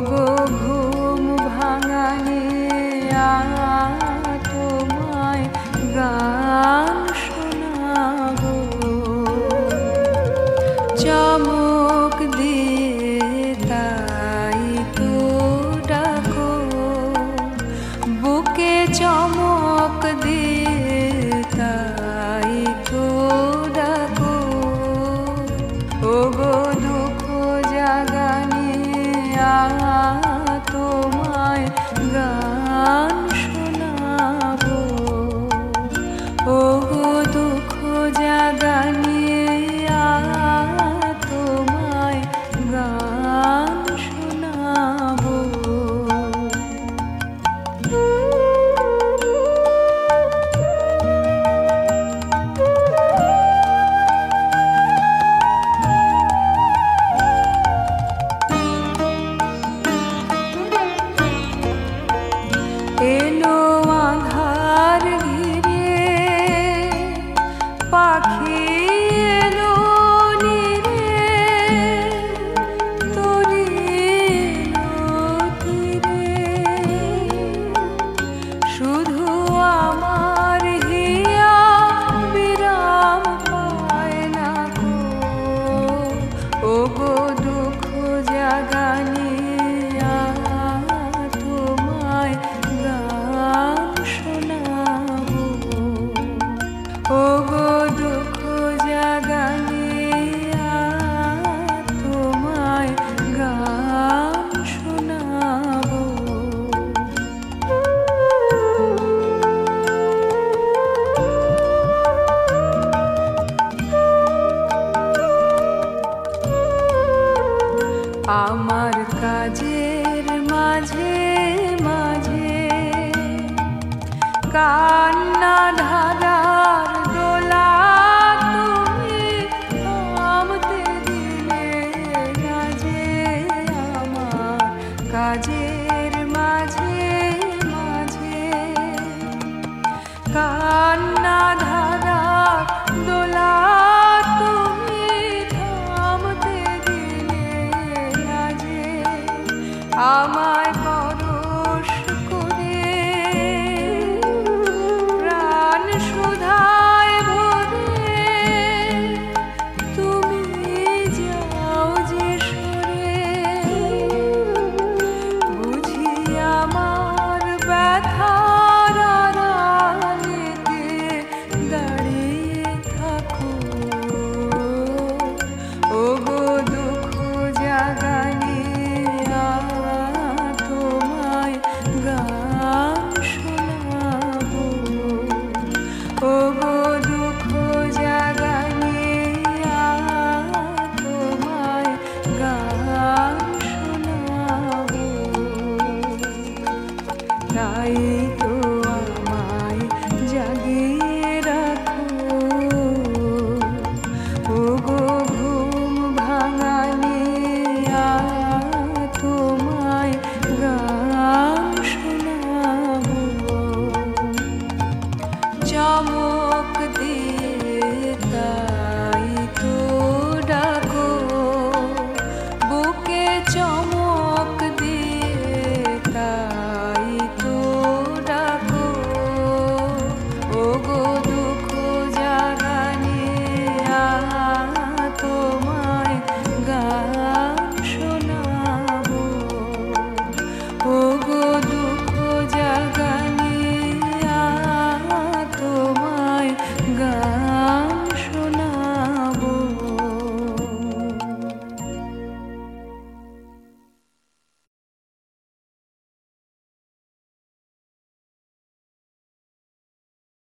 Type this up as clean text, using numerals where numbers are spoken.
ওগো ঘুম ভাঙানিয়া তোমায় গান শোনাবো, চমক দিয়ে তাই তো ডাকো, বুকে চমক দিয়ে তাই তো ডাকো। ওগো দুঃখ জাগানিয়া তোমায় গান শোনাবো, ওগো দুঃখ জাগানিয়া তোমায় গান শোনাবো। এলো আঁধার ঘিরে পাখি এলো নীরে, তরি এলো তীরে, শুধু আমার হিয়া বিরাম পায় না গো। ওগো দুঃখ জাগানিয়া তোমায় গান শোনাবো, ওগো দুঃখ জাগানিয়া তোমায় গান শোনাবো। আমার কাজের মাঝে মাঝে কান্না ধারার দোলা তুমি থামতে দিলে না যে। আমার কাজের মাঝে মাঝে কান্না ধারার দোলা তুমি থামতে দিলে না যে। আমায় পরশ করে প্রাণ সুধায় ভরে তুমি যাও যে সরে, বুঝি আমার ব্যথার আড়ালেতে দাঁড়িয়ে থাকো। ওগো দুঃখ জাগানিয়া তোমায় গান শোনাবো, ওগো দুঃখ জাগানিয়া তোমায় গান শোনাবো। তাই